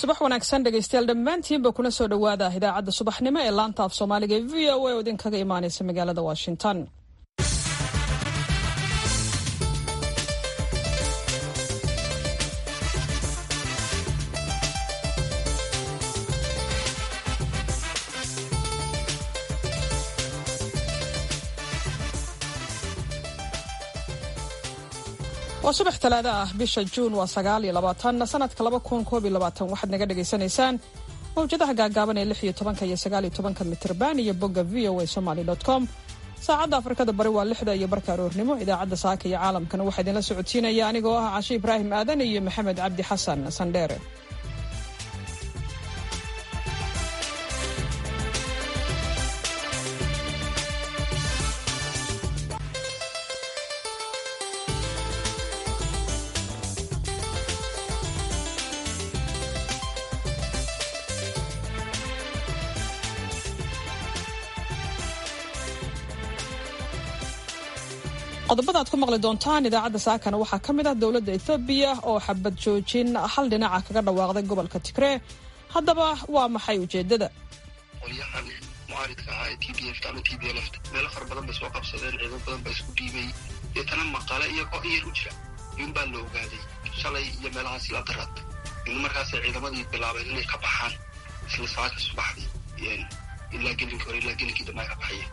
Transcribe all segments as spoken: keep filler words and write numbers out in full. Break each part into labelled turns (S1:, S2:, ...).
S1: subax wanaagsan dhegaystayaal dhammaantiinba kuna soo dhowaada idaacadda subaxnimo ee laanta af soomaaliga ee v o a oo idinkaga imaanaysa magaalada washington. waa subax talaada ah bisha juun waa sagaal iyo labaatan sanadka laba kun koob iyo labaatan waxaad naga dhagaysanaysaan mawjadaha gaagaaban ee lix iyo tobanka iyo sagaal iyo tobanka mitirban iyo bogga v o a somaly dot com. saacadda afrikada bari waa lixda iyo barka aroornimo. idaacadda saaka iyo caalamkana waxaa idinla socodsiinaya anigoo ah cashe ibraahim aadan iyo maxamed cabdi xasan sandheere. qodobada aad ku maqli doontaan idaacadda saakana waxaa ka mid ah dowladda ethoobiya oo xabad joojin hal dhinaca kaga dhawaaqday gobolka Tigray. haddaba waa maxay ujeedada?
S2: qolyahan mucaaridka ahaa ee T D F ama T B L F meelo fara badan bay soo qabsadeen, ciidan badan bay isku dhiibay, deetana maqale iyagoo iyar u jira in baa la ogaaday shalay iyo meelahaas la darad in markaas ciidamadii bilaabeen inay ka baxaan isla saaka subaxdii ilaa gelinka hore ilaa gelinkii dambe ka baxayeen.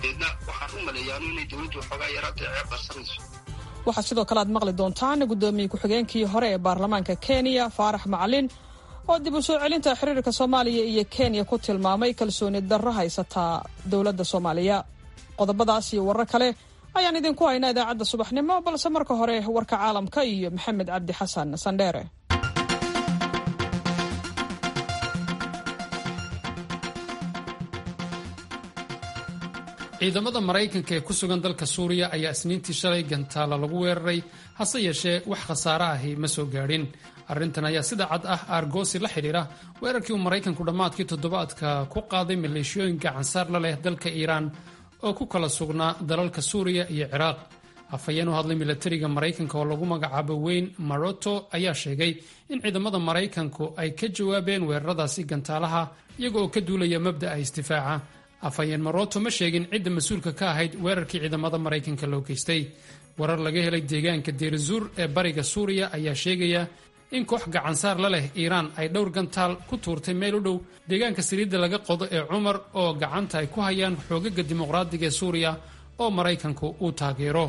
S1: waxaa sidoo kale aad maqli doontaan gudoomiye ku-xigeenkii hore ee baarlamaanka Kenya Faarax Macalin oo dib u soo celinta xiriirka Soomaaliya iyo Kenya ku tilmaamay kalsooni darro haysata dowladda Soomaaliya. qodobadaas iyo warar kale ayaan idinku haynaa idaacadda subaxnimo, balse marka hore warka caalamka iyo maxamed cabdi xasan sandheere.
S3: ciidamada Mareykanka ee ku sugan dalka Suuriya ayaa isniintii shalay gantaalo lagu weeraray, hase yeeshee wax khasaare ahi ma soo gaadhin. arrintan ayaa sida cad ah aargoosi la xidhiira weerarkii uu Mareykanku dhammaadkii toddobaadka ku qaaday maleeshiyooyinka cansaar la leh dalka Iiraan oo ku kala sugnaa dalalka Suuriya iyo Ciraaq. afhayeen u hadlay milatariga Mareykanka oo lagu magacaabo Wayne Maroto ayaa sheegay in ciidamada Mareykanku ay ka jawaabeen weeraradaasi gantaalaha iyaga oo ka duulaya mabda'a isdifaaca. afhayeen Maroto ma sheegin cidda mas-uulka ka ahayd weerarkii ciidamada Mareykanka loo geystay. warar laga helay deegaanka Deir Zur ee bariga Suuriya ayaa sheegaya in koox gacansaar la leh Iiraan ay dhowr gantaal ku tuurtay meel u dhow deegaanka saliidda laga qodo ee Cumar oo gacanta ay ku hayaan xoogaga dimuqraadiga ee Suuriya oo Mareykanku uu taageero.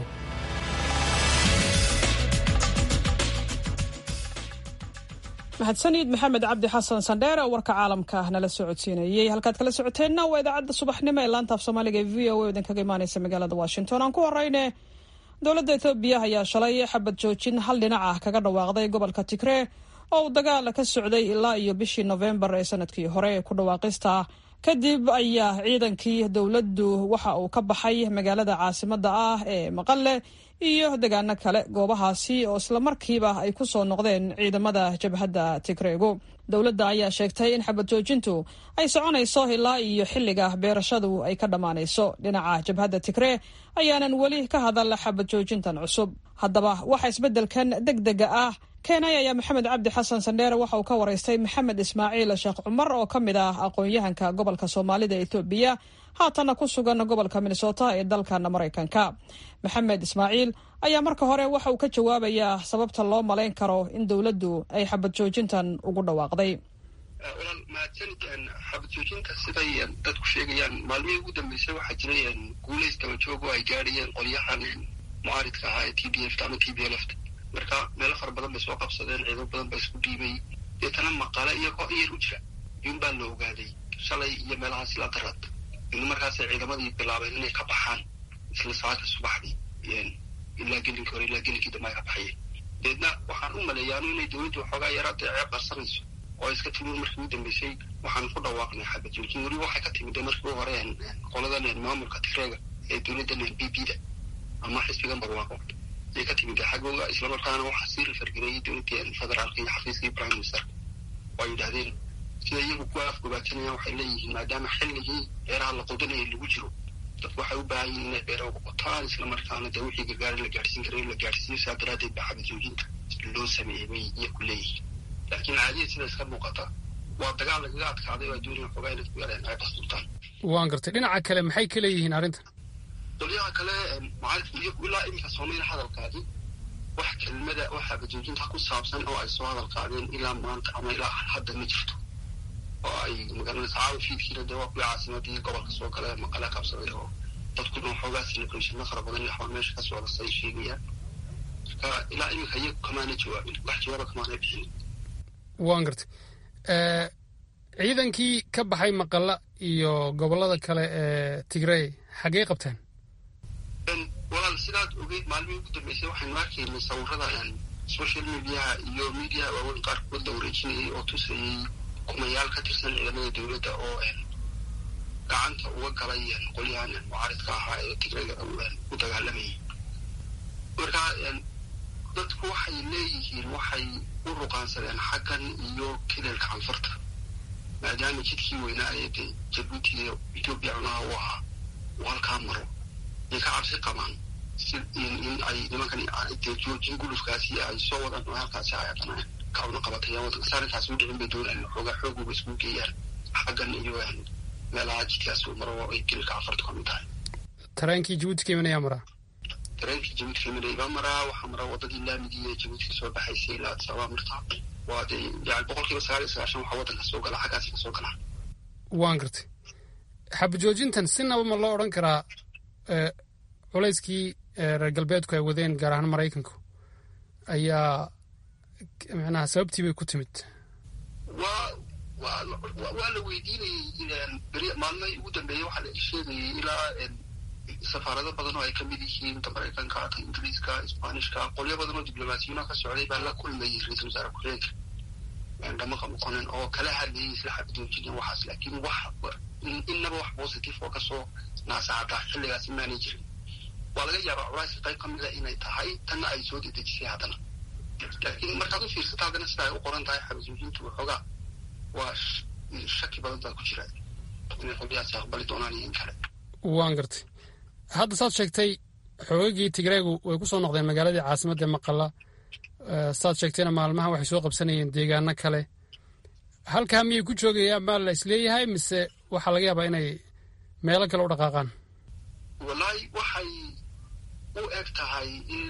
S1: mahadsanid maxamed cabdi xasan sandheere oo warka caalamka nala socodsiinayay. halkaad kala socoteenna waa idaacadda subaxnimo ee laanta af soomaaliga ee v o a idinkaga imaanaysa magaalada washington. aan ku horeyne dowladda Itoobiya ayaa shalay xabad joojin hal dhinac ah kaga dhawaaqday gobolka Tigray oo uu dagaal ka socday ilaa iyo bishii November ee sanadkii hore. ku dhawaaqista kadib ayaa ciidankii dowladdu waxa uu ka baxay magaalada caasimadda ah ee Maqale iyo deegaano kale. goobahaasi oo isla markiiba ay ku soo noqdeen ciidamada jabhadda Tigraygu. dowladda ayaa sheegtay in xabad joojintu ay soconayso ilaa iyo xilliga beerashadu ay ka dhammaanayso. dhinaca jabhadda Tigray ayaanan weli ka hadal xabad joojintan cusub. haddaba waxa isbeddelkan degdega ah keenay ayaa maxamed cabdi xasan sandheere waxa uu ka waraystay maxamed ismaaciil sheekh cumar oo ka mid ah aqoon-yahanka gobolka Soomaalida Itoobiya haatana ku sugan gobolka Minnesota ee dalkan Mareykanka. maxamed ismaaciil ayaa marka hore waxa uu ka jawaabayaa sababta loo malayn karo in dowladdu ay xabad joojintan ugu dhawaaqday.
S2: walaal mahadsanid. xabad joojinta siday dadku sheegayaan maalmihii ugu dambeysay waxaa jiray guulays daba joog oo ay gaadhayeen qolyahan mucaaridka ahaa ee T D F ama T B L F. marka meelo fara badan bay soo qabsadeen, ciidan badan bay isku dhiibay, deetana maqale iyagoo iyar u jira in baa la ogaaday shalay iyo meelahaas la darad in markaas ciidamadii bilaabeen inay ka baxaan isla saaka subaxdii ilaa gelinka hore ilaa gelinkii dambe ka baxayeen. deedna waxaan u maleeyaa inay dowladdu waxoogaa yaraada ceeb qarsanayso oo iska timid markii ugu dambeysay waxaan ku dhawaaqnay xabad joojin. weli waxay ka timid markii hore qoladan maamulka Tigrayga ee dowladdan B B da ama xisbigan barwaaqo ay ka timid xagooga, isla markaana waxaa sii fargeliyay dowladda federaalka iyo xafiiska prime minister oo yidhaahdeen sida iyagu ku afgobaatanayaan waxay leeyihiin maadaama xilligii beeraha la qodanaya lagu jiro dadku waxay u baahan yihiin inay beeraha ugu qotaan, isla markaana dee wixii gargaari la gaadhsiin karay la gaadhsiiyo. saa daraadeed baa xabad joojinta loo sameeyey bay iyaku leeyihiin. laakiin caadiyad sida iska muuqata waa dagaal lagaga adkaaday oo adduuniya xoogaa inay ku yareen ay basturtaan.
S3: waan gartay. dhinaca kale maxay ka leeyihiin arrintan?
S2: qolyaha kale mucaaridka iyagu ilaa iminka soomayna hadalkaadi wax kelmada oo xabajoojinta ku saabsan oo ay soo hadal qaadeen ilaa maanta ama ilaa hadda ma jirto. oo ay magaalada caawa fiidkiina dee waa kuwii caasimadii gobolka soo gala maqale qabsaday oo dadku dhan xoogaa celebration fara badan iyo waxbaa meesha ka socda say sheegayaan. marka ilaa iminka iyagu kamaana jawaabin, wax jawaaba kamaana bixin.
S3: waan gartay. ciidankii ka baxay maqalla iyo gobollada kale ee Tigray xagee qabteen?
S2: walaal sidaad ogeyd maalmihii ugu dambeysay waxaynu arkaynay sawirada social mediaha iyo mediaha waaweyn qaarkood la wareejinayay oo tusayay kumayaal ka tirsan ciidamada dowladda oo gacanta uga galay qolyahan mucaaridka ahaa ee Tigrayga u dagaalamayay. marka dadku waxay leeyihiin waxay u ruqaansadeen xaggan iyo kilalka canfarta maadaama jidkii weynaa ee dee Jabuuti iyo Ethiopia cunaha u ahaa uu halkaa maro ay ka cabsi qabaan in ay nimankan dee joojin gulufkaasi ay soo wadaan oo halkaasi ay haddana kacuna qabatayaan waddanka saarinkaasi u dhicin bay doonayaan xoogaa xooguba iskugu geeyaan xaggan iyo meelaha jidkaasi uu maro oo ay kilalka canfarta ka mid tahay.
S3: tareenkii Jabuuti ka imanaya maraa?
S2: tareenkii Jabuuti ka imanaya baa maraa. waxaa maraa waddadii laamigii ee Jabuuti soo baxaysay ilaa Addis Ababa martaa waa dee yani boqolkiiba sagaal iyo sagaashan waxaa waddanka soo gala xaggaasi ka soo galaa.
S3: waan gartay. xabajoojintan sinaba ma loo odhan karaa culayskii reer galbeedku ay wadeen gaar ahaan Maraykanku ayaa macnaha sababtii bay ku timid?
S2: waa waa waa la weydiinayay beri maalmihii ugu dambeeyey waxaa la sheegayay ilaa safaarado badan oo ay ka mid yihiin ta Maraykanka, ta Ingiriiska, Isbaanishka, qolyo badan oo diblomaasiyona ka socday baa la kulmayay ra-iisul wasaare ku-xigeenka dhamaqa muqonen oo kala hadlayay isla xabajoojin waxaas. laakiin wax innaba wax positive oo kasoo naasacada xilligaasi maanay jirin. waa laga yaabaa culayska qayb ka mida inay tahay tanna ay soo dedejisay haddana. laakiin markaad u fiirsata haddana sida ay u qoran tahay xabajoojintu waxoogaa waa shaki badan baa ku jira inay qolyahaasi aqbali doonaan iyo in kale.
S3: waan gartay. hadda saad sheegtay xoogagii Tigraygu way ku soo noqdeen magaaladii caasimadda Maqalla. saad sheegtayna maalmahan waxay soo qabsanayeen deegaano kale. halkaa miyay ku joogayaan maa la isleeyahay mise waxaa laga yaabaa inay meelo kale u dhaqaaqaan?
S2: wallaahi waxay u eg tahay in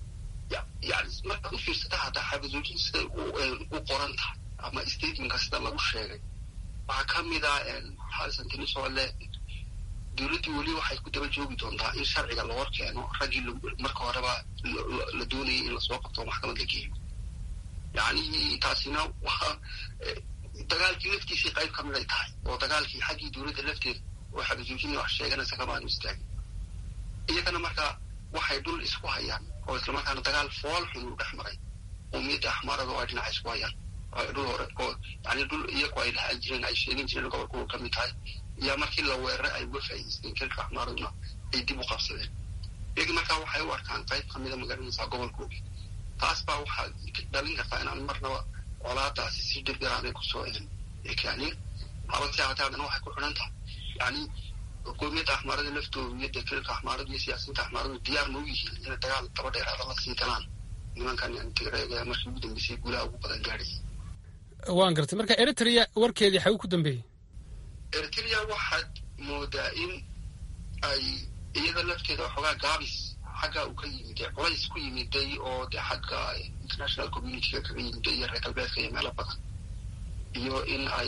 S2: yani markaad u fiirsata hataa xabajoojin siday u qoran tahay ama statementka sida lagu sheegay waxaa ka mid ah xalisan tinisole dowladdii weli waxay ku daba joogi doontaa in sharciga la hor keeno raggii marka horeba la doonayay in lasoo qabto maxkamad la geeyo. yani taasina waa dagaalkii laftiisii qayb ka mid ay tahay oo dagaalkii xaggii dowladda lafteeda oo xabajoojin wax sheeganaysa kamaanu istaagin. iyagana marka waxay dhul isku hayaan oo islamarkaana dagaal fool xun uu dhex maray qowmiyadda axmaarada oo ay dhinaca isku hayaan dhul hore oo yani dhul iyagu ay dhahaan jireen ay sheegan jireen gobolka uu ka mid tahay iyo markii la weeraray ay uga faa'iideysteen kelka axmaaraduna ay dib u qabsadeen. iyagii markaa waxay u arkaan qayb ka mida magaranaysaa gobolkoogi. taas baa waxaa dhalin kartaa inaan marnaba colaadaasi si dhib yaraanay kusoo ekaanin. habadsi hataa haddana waxay ku xidhan tahay yani qowmiyadda axmaarada laftooda iyo dee kelka axmaarada iyo siyaasiyiinta axmaaradu diyaar ma u yihiin inay dagaal daba dheeraada la sii galaan nimankan Tigreega markii ugu dambeysay guulaha ugu badan gaadhayay.
S3: waan gartay. marka Eritrea warkeedii xaguu ku dambeeyey?
S2: Eritrea waxaad moodaa in ay iyada lafteeda waxoogaa gaabis xagga uu ka yimiday culays ku yimiday oo dee xagga international communityga kaga yimiday iyo reer galbeedka iyo meelo badan iyo in ay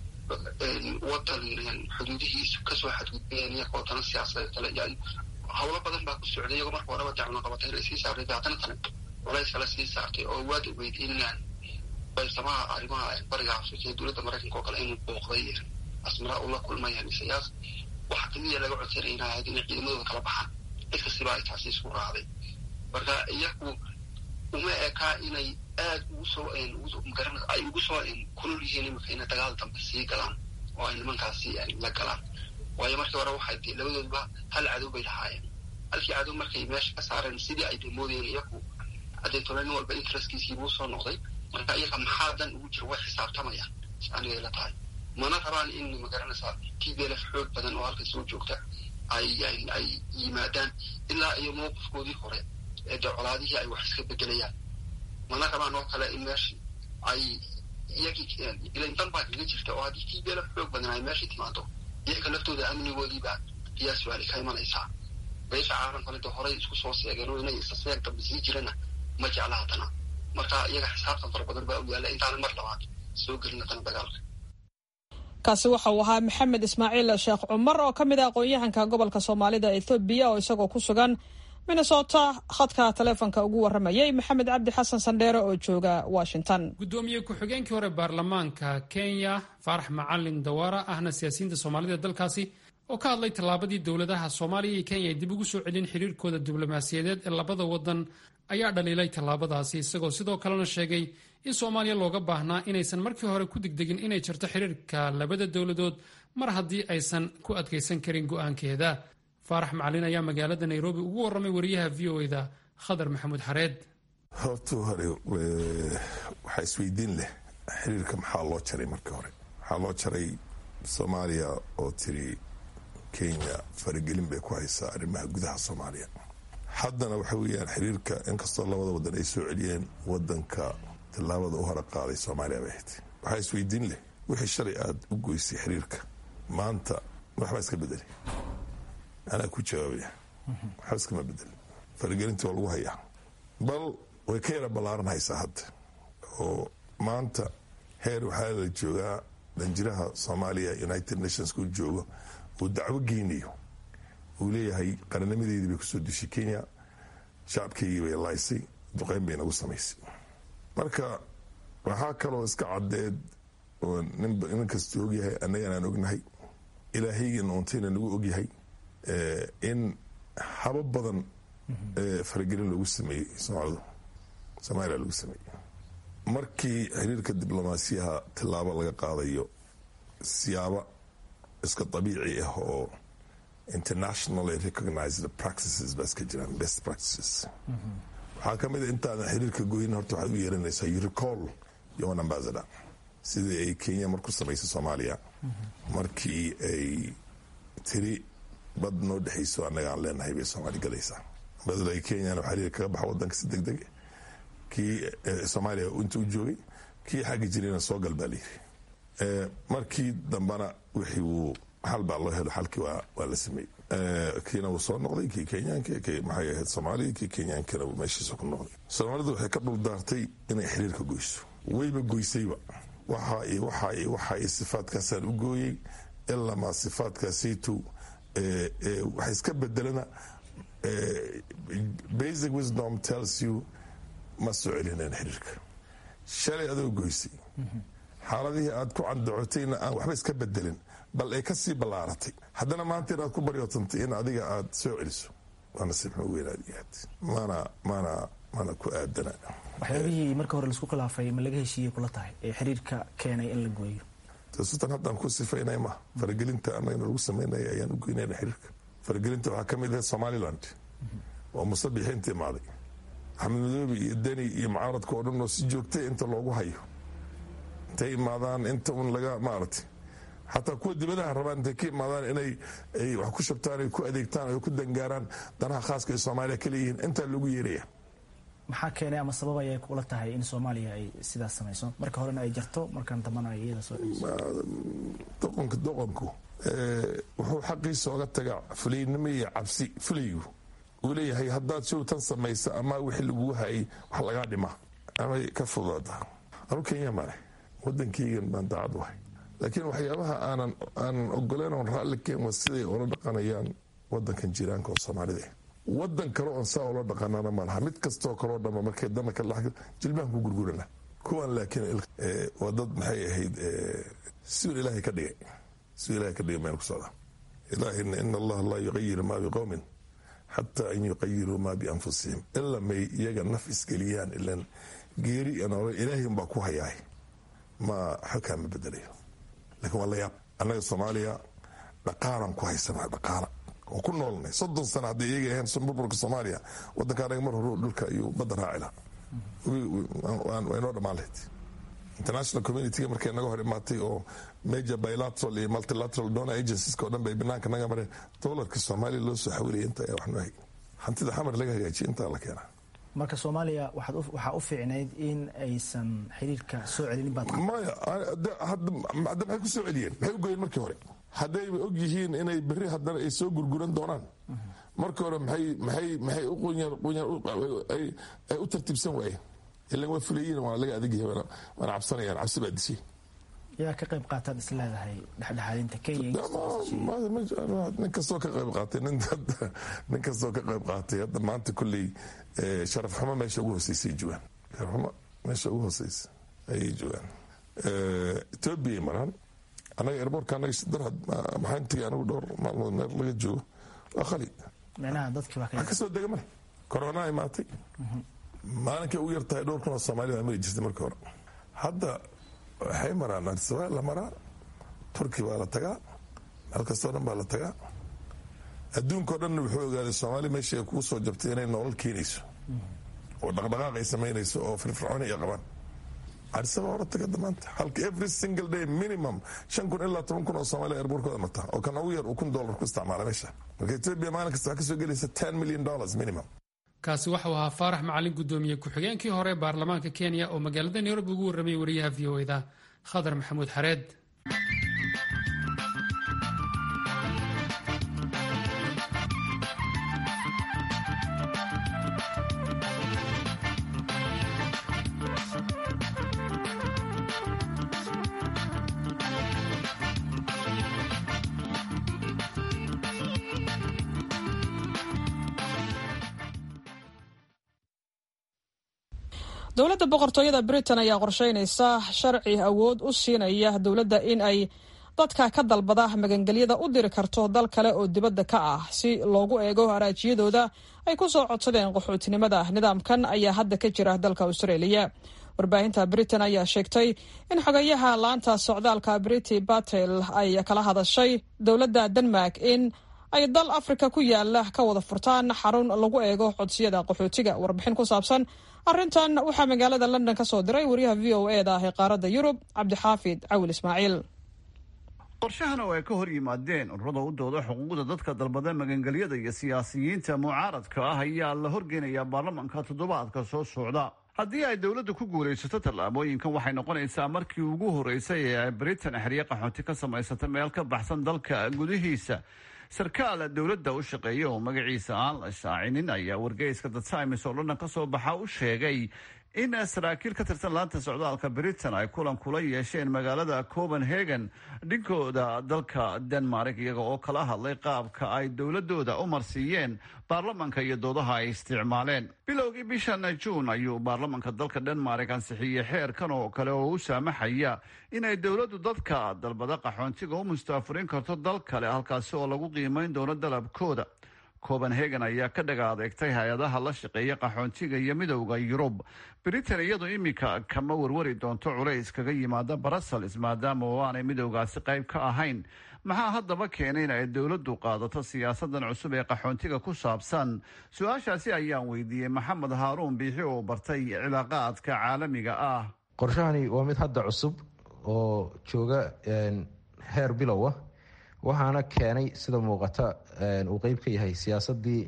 S2: waddan xuduudihiisu kasoo xadgudbeen iyagoo dana siyaasadeed kale yani hawlo badan baa ku socday iyagoo marka horeba dacwano qabatay inay sii saartay haddana tane culays kale sii saartay oo waad ogeyd in baysamaha arrimaha bariga Afrika ee dowladda Maraykanka oo kale inuu booqday asmara uu la kulmayaan isayaas waxa kaliya laga codsanaya inay ahayd inay ciidamadooda kala baxaan. cid kastiba ay taasi isku raacday. marka iyagu uma ekaa inay aad ugu soo magaran ay ugu soo kulul yihiin imika inay dagaal dambe sii galaan oo ay nimankaasi la galaan. waayo markii hore waxay labadooduba hal cadow bay lahaayeen. halkii cadow markay meesha ka saareen sidii ay damoodeen iyagu hadday tolan walba interestkiisii buu soo noqday. marka iyaga maxaa dan ugu jira way xisaabtamayaan anigay la tahay. mana rabaan in magaranaysaa T B L F xoog badan oo halka soo joogta ay ay yimaadaan ilaa iyo mowqifkoodii hore ee colaadihii ay wax iska bedelayaan. mana rabaan oo kale in meesha ay iyagii ilan dan baa kaga jirta oo haddii t b l f xoog badan ay meesha timaado iyaga laftooda amnigoodiibaa iyaa su-aali ka imanaysaa. beesha caalamkana de horey isku soo seegeen oo inay isaseeg dambe sii jirana ma jecla haddana. marka iyaga xisaabtan fara badan baa u yaalla intaana mar labaad soo gelin haddana dagaalka.
S1: kaasi waxa uu ahaa maxamed ismaaciil sheekh cumar oo ka mid ah aqoon-yahanka gobolka soomaalida ethoobiya oo isagoo ku sugan minnesota khadka taleefonka ugu waramayay maxamed cabdi xasan sandheere oo jooga washington.
S3: gudoomiye ku-xigeenkii hore baarlamaanka kenya faarax macalin dawaara ahna siyaasiyiinta soomaalida dalkaasi oo ka hadlay tallaabadii dowladaha soomaaliya iyo kenya ay dib ugu soo celin xiriirkooda diblomaasiyadeed ee labada wadan ayaa dhaliilay tallaabadaasi isagoo sidoo kalena sheegay in soomaaliya looga baahnaa inaysan markii hore ku degdegin inay jarto xiriirka labada dowladood mar haddii aysan ku adkaysan karin go'aankeeda. faarax macalin ayaa magaalada nairobi ugu warramay wariyaha v o eda khadar maxamuud xareed.
S4: horta hore waxaa isweydiin leh xiriirka maxaa loo jaray markii hore. waxaa loo jaray soomaaliya oo tiri kenya faragelin bay ku haysaa arrimaha gudaha soomaaliya. haddana waxa weeyaan xiriirka inkastoo labada wadan ay soo celiyeen wadanka tallaabada u hore qaaday soomaaliya bay ahayd. waxaa isweydiin leh wixii shalay aada u goysay xiriirka maanta waxbaa iska bedelay. anaa ku jawaabaya waxba iskama bedelin. faragelintii waa lagu hayaa bal way ka yara ballaaran haysaa hadda oo maanta heer waxaa la joogaa danjiraha soomaaliya united nations ku joogo uu dacwo geynayo uu leeyahay qarannamadeedii bay kusoo dushay kenya, shacabkeygii bay laaysay, duqeyn bay nagu samaysay. marka waxaa kaloo iska caddeed oo nin kasta ogyahay annagana aan ognahay ilaahaygiina untayna nagu ogyahay in haba badan faragelin lagu sameeyey soomaalida soomaaliya lagu sameeyey. markii xiriirka diblomaasiyaha tillaabo laga qaadayo siyaabo iska dabiici ah oo internationally recognized practices baa iska jiraan, best practices. waxaa ka mid a intaadan xiriirka goyn horta waxaad u yeeranaysaa you recall your own ambassador sidii ay kenya marku samaysay soomaaliya markii ay tiri bad noo dhexayso annaga aan leenahay bay soomaali galaysaa. ambassadorka kenyana xiriir kaga baxa wadanka si deg deg kii soomaaliya inta u joogay kii xagga jirayna soo gal baa layiri. markii dambana wixii uu xal baa loo helo xalkii waa la sameeyey. kiina wuu soo noqday kii kenyaanka kii maxay ahayd soomaaliya kii kenyaankana wuu meeshiisa ku noqday. soomaalidu waxay ka dhuldaartay inay xiriirka goyso, wayba goysayba. waxa iyo waxa iyo waxa iyo sifaadkaasaan u gooyey ilamaa sifaadkaasaytu waxay iska bedelana basic wisdom tells you ma soo celineen xiriirka. shalay adoo goysay xaaladihii aad ku candacotayna aan waxba iska bedelin bal ay kasii ballaaratay haddana maanta inaad ku baryootantay in adiga aad soo celiso waa nasiib xuma weynaad yahaad mana mana mana ku aadana.
S5: waxyaabihii marka hore laisku khilaafay ma laga heshiiyey kula tahay ee xiriirka keenay in la gooyo?
S4: tasutan haddaan ku sifaynay ma faragelinta annagana lagu samaynaya ayaan u goynayna xiriirka. faragelinta waxaa ka mid ah somaliland oo musabixiinta imaaday axmed madoobi iyo deni iyo mucaaradka oo dhan oo si joogtay inta loogu hayo intay imaadaan inta un laga maaragtay xataa kuwa dibadaha rabaan intay ka imaadaan inay ay wax ku shabtaan ay ku adeegtaan ay ku dangaaraan danaha khaaska ee soomaaliya ka leeyihiin intaa lagu yeeraya.
S5: maxaa keenay ama sabab ayay kula tahay in soomaaliya ay sidaas samayso marka horena ay jarto markaan dambana ay iyada soo celiso?
S4: doqonka doqonku wuxuu xaqiisa oga taga fulaynimo iyo cabsi. fulaygu uu leeyahay haddaad showtan samaysa ama wixii laguu hayay wax lagaa dhima amay ka fudaada. anu kenya male wadankeygan baan daacad u ahay laakiin waxyaabaha aanan aanan ogoleen oon raalli keen waa siday ula dhaqanayaan wadankan jiraanka oo soomaalida ah. wadan kale oon saa ula dhaqanana malaha mid kastoo kaloo dhanba markay dana ka dha jilbahan ku gurgurana kuwan laakiin waa dad maxay ahayd siu ilaahay ka dhigay siu ilahay ka dhigay mayna ku socdaa. ilaahina ina allaha laa yuqayiru maa biqowmin xataa an yuqayiruu maa bianfusihim ilaa may iyaga naf isgeliyaan ilan geeri nolol ilaahay unbaa ku hayaay ma xalkaa ma bedelayo. laakiin waa la yaab annaga soomaaliya dhaqaalan ku haysanaa dhaqaala oo ku noolnay soddon sano hadday iyaga ahayn burburka soomaaliya wadanka anaga mar hore dhulka iyo badda raaci laha waa inoo dhammaan lahayd. international communitiga markay naga hor imaatay oo major bilateral iyo multilateral donor agencies oo dhan bay banaanka naga mareen doolarka soomaaliya loo soo xawilaya inta ayaa wax noo hay hantida xamar laga hagaajiya intaa la keenaa.
S5: marka Soomaaliya waxaad waxa u fiicneyd in aysan xiriirka soo celin baad
S4: maya hadda hadda maxay ku soo celiyeen maxay u gooyeen markii hore hadday og yihiin inay berri haddana ay soo gurguran doonaan markii hore maxay maxay maxay u qoyaan qoyaan ay ay u tartiibsan waayeen ilaa way fulayeen waa laga adeegay wana cabsanayaan cabsi baa disay
S5: yaa ka qayb qaatay islaadahay dhaxdhaxaadinta Kenya
S4: nin kastoo ka qayb qaatay nin kastoo ka qayb qaatay hadda maanta kulley sharaf xumo meesha ugu hooseysay joogaan sharaf xumo meesha ugu hooseysay ayay joogaan Ethiopia maran anaga airportka anaga darhad maxaan tagay anigu dhowr maalmood meel laga joogo waa khali
S5: macnaha dadkii waa
S4: ka soo degay mar corona ay maatay maalinka ugu yartahay dhowr kun oo Soomaaliya ma jirtay markii hore hadda waxay maraan Soomaaliya la maraa Turki waa la tagaa meel kastoo dhan baa la tagaa adduunka oo dhan wuxuu ogaaday Soomaaliya meesha ay ku soo jabtay inay nolol keenayso oo dhaqdhaqaaq ay sameynayso oo firfircoon ay qabaan arsaba hore taga damaanta halka every single day minimum shan kun ilaa toban kun oo Soomaaliya airportkooda marta oo kan ugu yar uu kun dollar ku isticmaala meesha marka Ethiopia maalin kasta ka soo gelaysa ten million dollars minimum
S3: kaasi waxa uu ahaa Faarax Macalin gudoomiye ku-xigeenkii hore baarlamaanka Kenya oo magaalada Nairobi ugu warramay wariyaha V O A-da Khadar Maxamuud Xareed
S1: dowladda boqortooyada Britain ayaa qorsheynaysa sharci awood u siinaya dowladda in ay dadka ka dalbada magangelyada u diri karto dal kale oo dibadda ka ah si loogu eego araajiyadooda ay ku soo codsadeen qaxootinimada. Nidaamkan ayaa hadda ka jira dalka Australia. Warbaahinta Britain ayaa sheegtay in xogayaha laanta socdaalka Priti Patel ay kala hadashay dowladda Denmark in ay dal Afrika ku yaala ka wada furtaan xarun lagu eego codsiyada qaxootiga. Warbixin ku saabsan arrintan waxaa magaalada London ka soo diray wariyaha V O A-da ee qaaradda Yurub Cabdixaafid Cawil Ismaaciil.
S6: qorshahan oo ay ka hor yimaadeen ururada u dooda xuquuqda dadka dalbada magangelyada iyo siyaasiyiinta mucaaradka ah ayaa la horgeynayaa baarlamaanka toddobaadka soo socda. haddii ay dowladda ku guulaysato tallaabooyinkan waxay noqonaysaa markii ugu horeysay ee ay Britain xiriir qaxooti ka samaysata meel ka baxsan dalka gudihiisa. sarkaal dowladda u shaqeeya oo magaciisa aan la shaacinin ayaa wargeyska The Times oo London ka soo baxa u sheegay in saraakiil ka tirsan laanta socdaalka Britain ay kulan kula yeesheen magaalada Copenhagen dhinkooda dalka Denmark iyaga oo kala hadlay qaabka ay dowladooda u marsiiyeen baarlamaanka iyo doodaha ay isticmaaleen. bilowgii bishan June ayuu baarlamaanka dalka Denmark ansixiyay xeerkan oo kale oo u saamaxaya inay dowladdu dadka dalbada qaxoontiga u mustaafurin karto dal kale halkaasi oo lagu qiimeyn doono dalabkooda. Copenhagen ayaa ka dhaga adeegtay hay-adaha la shaqeeya qaxoontiga iyo midowda Yurub. Britain iyadu iminka kama warwari doonto culays kaga yimaada Brussels maadaama oo aanay midowgaasi qayb ka ahayn. maxaa haddaba keenay in ay dowladdu qaadato siyaasadan cusub ee qaxoontiga ku saabsan? su-aashaasi ayaan weydiiyey maxamed haaruun biixi oo bartay cilaaqaadka caalamiga ah.
S7: qorshahani waa mid hadda cusub oo jooga heer bilow ah, waxaana keenay sida muuqata uu qeyb ka yahay siyaasadii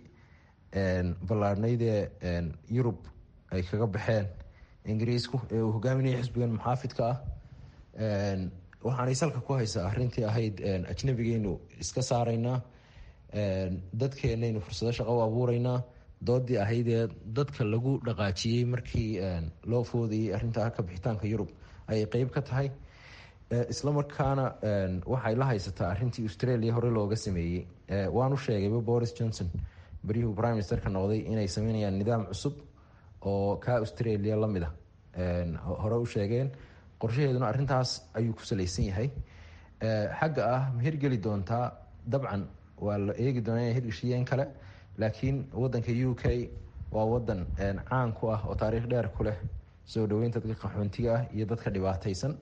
S7: ballaarhnayd ee yurub ay kaga baxeen ingiriisku ee uu hogaaminaya xisbigan muxaafidka ah. waxaanay salka ku haysaa arrintii ahayd ajnabigeynu iska saaraynaa, dadkeenaynu fursado shaqo u abuureynaa. doodii ahayd ee dadka lagu dhaqaajiyey markii loo foodayay arrinta ka bixitaanka yurub ayay qeyb ka tahay. isla markaana waxay la haysataa arrintii Australia hore looga sameeyey. waanu sheegayba Boris Johnson bariyuhu prime ministerka noqday inay sameynayaan nidaam cusub oo ka Australia la mid ah hore u sheegeen. qorshaheeduna arrintaas ayuu ku salaysan yahay. xagga ah ma hirgeli doontaa? dabcan waa la eegi doonaa inay hirgeshiyeen kale, laakiin wadanka U K waa wadan caan ku ah oo taariikh dheer ku leh soo dhaweynta dadka qaxoontiga ah iyo dadka dhibaataysan.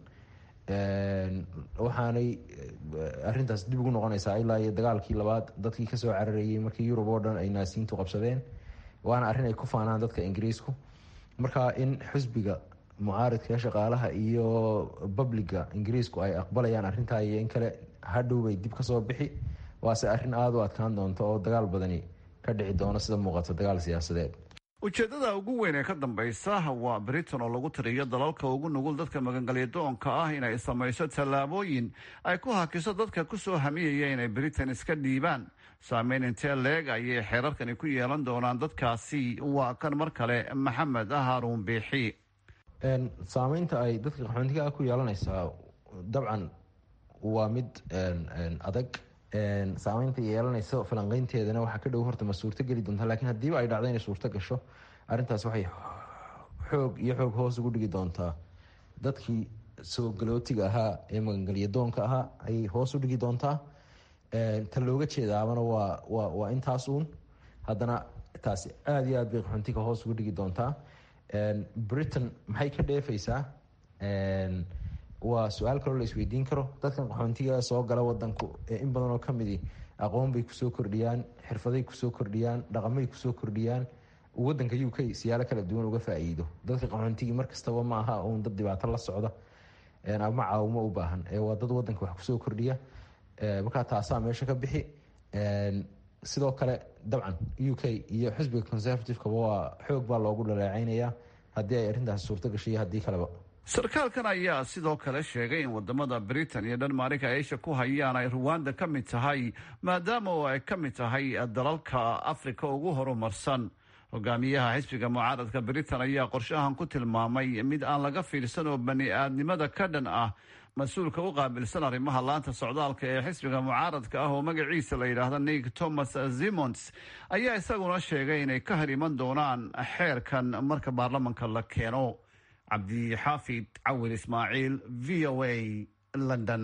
S7: waxaanay arrintaas dib ugu noqonaysaa ilaa iyo dagaalkii labaad dadkii kasoo cararayay markii yurub oo dhan ay naasiintu qabsadeen. waana arrin ay ku faanaan dadka ingiriisku. marka in xisbiga mucaaridka shaqaalaha iyo babliga ingiriisku ay aqbalayaan arrintaa iyo in kale hadhow bay dib kasoo bixi. waase arrin aada u adkaan doonto oo dagaal badani ka dhici doono sida muuqato dagaal siyaasadeed.
S6: ujeeddada ugu weyn ee ka dambaysa waa britain oo lagu tiriyo dalalka ugu nugul dadka magangalyadoonka ah inay samayso tallaabooyin ay ku hakiso dadka kusoo hamiyaya inay britain iska dhiibaan. saameyn intee leeg ayay xeerarkani ku yeelan doonaan dadkaasi? waa kan mar kale maxamed haruun biixi.
S7: saameynta ay dadka qaxoontiga ah ku yeelanaysaa dabcan waa mid adag. saameynta yeelanaysa falanqeynteedana waxaa ka dhow horta ma suurto geli doontaa, laakiin haddiiba ay dhacdo inay suurto gasho arrintaas waxay xoog iyo xoog hoos ugu dhigi doontaa dadkii soo galootiga ahaa ee magangalyadoonka ahaa ayay hoos u dhigi doontaa. ta looga jeedaabana waa waa waa intaas uun. haddana taasi aada iyo aad bay qaxoontiga hoos ugu dhigi doontaa. britain maxay ka dheefaysaa? waa su-aal kaloo la isweydiin karo. dadkan qaxoontiga soo gala wadanku in badan oo kamidi aqoon bay kusoo kordhiyaan, xirfaday kusoo kordhiyaan, dhaqamay kusoo kordhiyaan. wadanka u k siyaalo kala duwan uga faa-iido. dadka qaxoontigii markastaba ma aha uun dad dhibaato la socda ama caawimo u baahan, waa dad wadanka wax kusoo kordhiya. markaa taasaa meesha ka bixi. sidoo kale dabcan u k iyo xisbiga conservative-kaba waa xoog baa loogu dhaleeceynaya haddii ay arrintaasi suurto gashay iyo haddii kaleba.
S6: sarkaalkan ayaa sidoo kale sheegay in wadamada britain iyo dhanmarik ay isha ku hayaan ay ruwanda ka mid tahay, maadaama oo ay ka mid tahay dalalka afrika ugu horumarsan. hogaamiyaha xisbiga mucaaradka britain ayaa qorshahan ku tilmaamay mid aan laga fiirsan oo bani aadnimada ka dhan ah. mas-uulka u qaabilsan arrimaha laanta socdaalka ee xisbiga mucaaradka ah oo magaciisa la yidhaahdo nick thomas zimons ayaa isaguna sheegay inay ka hor iman doonaan xeerkan marka baarlamanka la keeno. cabdixaafid cawil ismaaciil, v o a, london.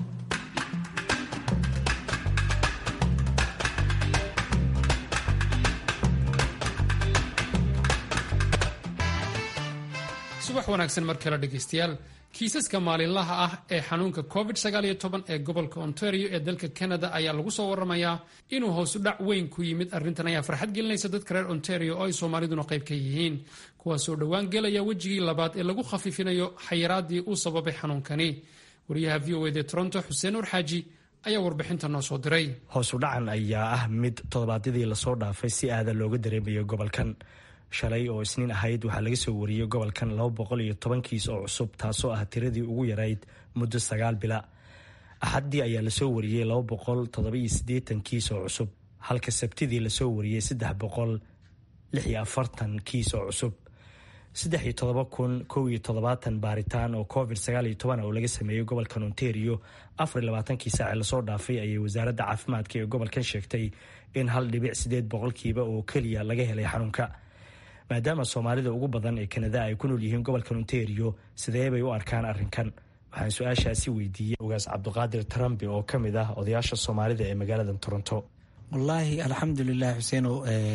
S3: subax wanaagsan mar kale dhegaystayaal. kiisaska maalinlaha ah ee xanuunka covid sagaal iyo toban ee gobolka ontario ee dalka canada ayaa lagu soo waramayaa inuu hoosu dhac weyn ku yimid. arrintan ayaa farxad gelinaysa dadka reer ontario oo ay soomaaliduna qayb ka yihiin, kuwaasoo dhowaan gelaya wejigii labaad ee lagu khafiifinayo xayiraadii uu sababay xanuunkani. wariyaha v o ed ee toronto xuseen urxaaji ayaa warbixinta noo soo diray.
S8: hoosu dhacan ayaa ah mid toddobaadyadii lasoo dhaafay si aada looga dareemayo gobolkan. shalay oo isniin ahayd waxaa laga soo wariyey gobolkan laba boqol iyo toban kiis oo cusub, taasoo ah tiradii ugu yarayd muddo sagaal bila. axaddii ayaa lasoo wariyey laba boqol toddoba-iyo siddeetan kiis oo cusub, halka sabtidii lasoo wariyey saddex boqol lix iyo afartan kiis oo cusub. saddex iyo todoba kun kow iyo toddobaatan baaritaan oo covid sagaal iyo toban oo laga sameeyey gobolkan ontario afar iyo labaatankii saace lasoo dhaafay ayay wasaaradda caafimaadka ee gobolkan sheegtay in hal dhibic sideed boqolkiiba oo keliya laga helay xanuunka. maadaama soomaalida ugu badan ee kanada ay ku nool yihiin gobolkan ontario, sidee bay u arkaan arrinkan? waxaan su-aashaasi weydiiyey ugaas cabdiqaadir tarambi oo ka mid ah odayaasha soomaalida ee magaalada toronto.
S9: wallaahi alxamdulilah xuseeno,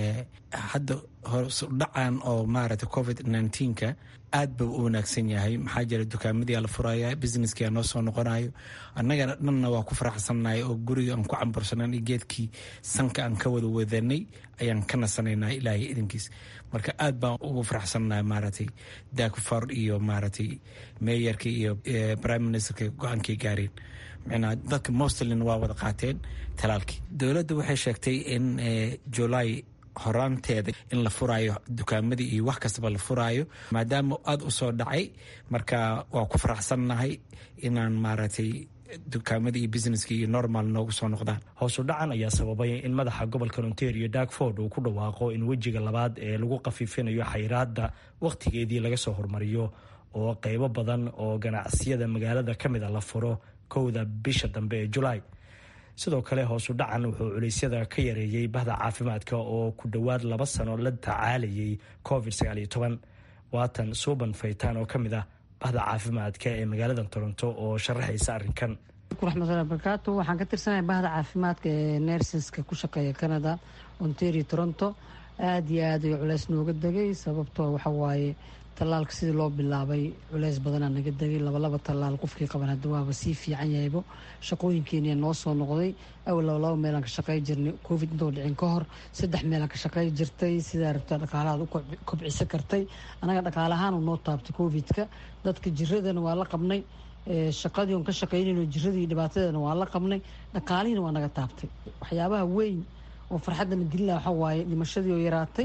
S9: hadda horsudhacan oo maaragtay covid nneteen-ka aad buu u wanaagsan yahay. maxaa jira dukaamadii la furaya, businesskii noo soo noqonayo, annagana dhanna waa ku faraxsannahay oo guriga aan ku cambursanay geedkii sanka aan ka wada wadanay ayaan ka nasanaynaa ilaahay idinkiis. marka aad baan ugu faraxsannahay maaragtay daakufar iyo maaragtay meeyarka iyo prime ministerka go-aankay gaareen. micnaa dadka mostlin waa wada qaateen talaalkii. dowladda waxay sheegtay in july horaanteeda in la furaayo dukaamadii iyo wax kastaba la furaayo, maadaama aada u soo dhacay. marka waa ku faraxsannahay inaan maaragtay dukaamadii iyo businesskii iyo normal noogu soo noqdaan.
S8: hoosu dhacan ayaa sababay in madaxa gobolka ontario darkford uu ku dhawaaqo in wejiga labaad ee lagu khafiifinayo xayiraadda wakhtigeedii laga soo hormariyo, oo qeybo badan oo ganacsiyada magaalada ka mid a la furo kowda bisha dambe ee julaay. sidoo kale hoosu dhacan wuxuu culeysyada ka yareeyey bahda caafimaadka oo ku dhowaad laba sano la tacaalayay covid sagaal iyo toban. waatan suuban faytaan oo ka mid ah bahda caafimaadka ee magaalada toronto oo sharaxaysa arrinkan.
S10: raxmatullahi barakaatu. waxaan ka tirsanahay bahda caafimaadka ee nersiska ku shaqeeya canada ontario toronto. aada iyo aad ay culeys nooga degay, sababtoo waxa waaye tallaalka sidii loo bilaabay culeys badanaa naga degay. labalaba tallaal qofkii qaban hadda waaba sii fiican yahaybo. shaqooyinkeenia noo soo noqday. awal laba laba meelaan ka shaqey jirnay covid intoo dhicin ka hor, saddex meelaan ka shaqey jirtay. sidaa rabtaa dhaqaalahaad u kobcisan kartay. anaga dhaqaalahaan noo taabtay covidka. dadka jiradana waa la qabnay, shaqadii on ka shaqeynayno jiradii dhibaatadana waa la qabnay, dhaqaalihiina waa naga taabtay. waxyaabaha weyn oo farxaddana dilila waxa waaye dhimashadii oo yaraatay,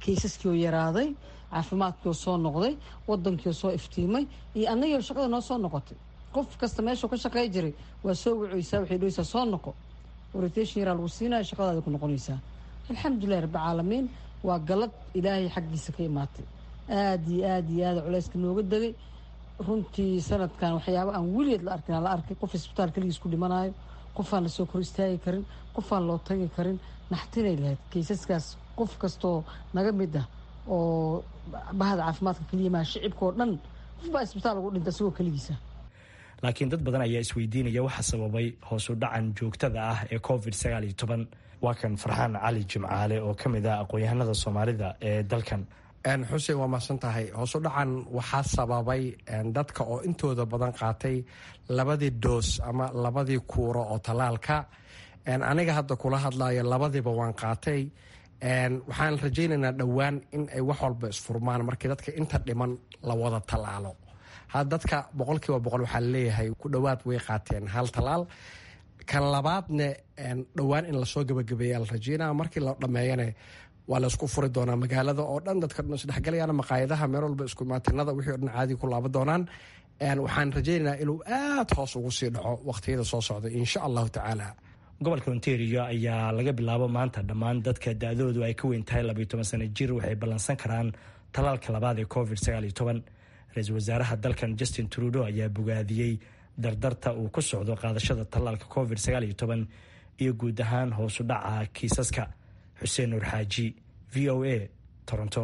S10: kaysaskii oo yaraaday, caafimaadkii oo soo noqday, wadankii oo soo iftiimay, iyo annagii oo shaqada noo soo noqotay. qof kasta meeshuu ka shaqey jiray waa soo wacaysaa, waxay dhahaysaa soo noqo, orientation yaraa lagu siinaya, shaqadaada ku noqonaysaa. alxamdulillahi rabbilcaalamiin, waa galad ilaahay xaggiisa ka imaatay. aada iyo aada iyo aada culeyska nooga degay. runtii sanadkan waxyaaba aan weligeed la arkin la arkay. qof isbitaal keligiis ku dhimanayo, qofaan lasoo kor istaagi karin, qofaan loo tagi karin, naxtinay lahayd. kaysaskaas qof kastoo naga mid ah oo bahda caafimaadka keliya maa shicibka oo dhan qofbaa isbitaal ugu dhinta isagoo keligiisa.
S8: laakiin dad badan ayaa isweydiinaya waxa sababay hoos u dhacan joogtada ah ee covid sagaal iyo toban. waa kan Farxaan Cali Jimcaale oo ka mid ah aqoon-yahanada Soomaalida ee dalkan.
S11: xuseen waa mahadsan tahay. hoos u dhacan waxaa sababay dadka oo intooda badan qaatay labadii doos ama labadii kuuro oo tallaalka. aniga hadda kula hadlayo labadiiba waan qaatay. waxaan rajaynaynaa dhowaan in ay wax walba isfurmaan markii dadka inta dhiman la wada tallaalo. dadka boqolkiiba boqol waxaa laleeyahay ku dhowaad way qaateen hal tallaal. kan labaadne dhowaan in lasoo gabagabeeya la rajeynaa. markii la dhammeeyane waa laysku furi doonaa magaalada oo dhan. dadka dhan isdhexgalayaan, maqaayadaha meel walba isku imaatinada wixii o dhan caadi ku laaban doonaan. waxaan rajaynaynaa inuu aad hoos ugu sii dhaco waqtiyada soo socda insha allahu tacaala.
S8: gobolka Ontario ayaa laga bilaabo maanta dhammaan dadka da-doodu ay ka weyn tahay labayo toban sano jir waxay ballansan karaan tallaalka labaad ee covid sagaal iyo toban. ra-iisul wasaaraha dalkan Justin Trudeau ayaa bogaadiyey dardarta uu ku socdo qaadashada tallaalka covid sagaal iyo toban iyo guud ahaan hoos u dhaca kiisaska. Xuseen Nuur Xaaji, V O A, Toronto.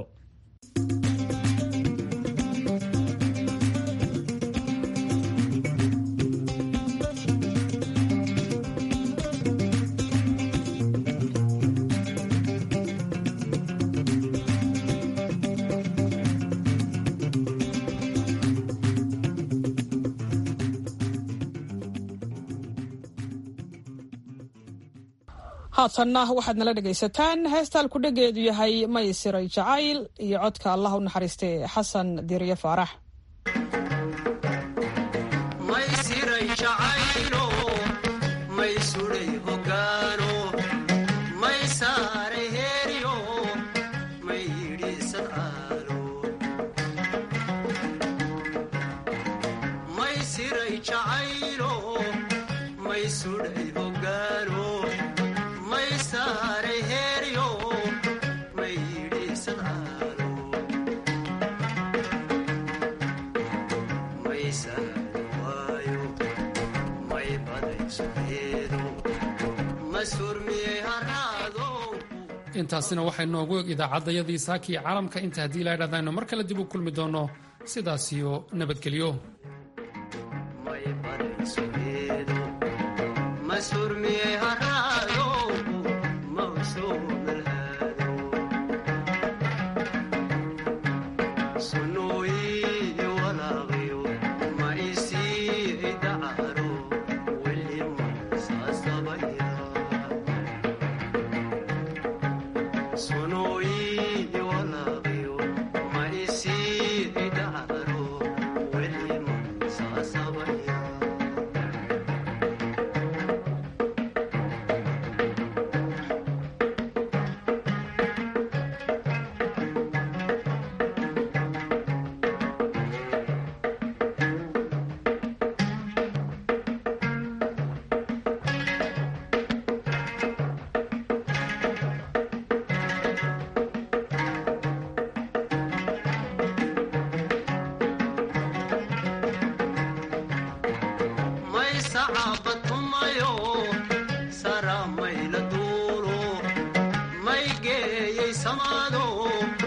S1: haatanna waxaad nala dhegaysataan heestaan ku dhageedu yahay maysiray jacayl iyo codka allah u naxariistay xasan diiriye faarax.
S3: intaasina waxay noogu eg idaacadayadii saakii caalamka. inta haddii la idhahdayno mar kale dib u kulmi doono sidaasiyo nabadgelyo.
S12: Sara may la duuro may geeyay samaado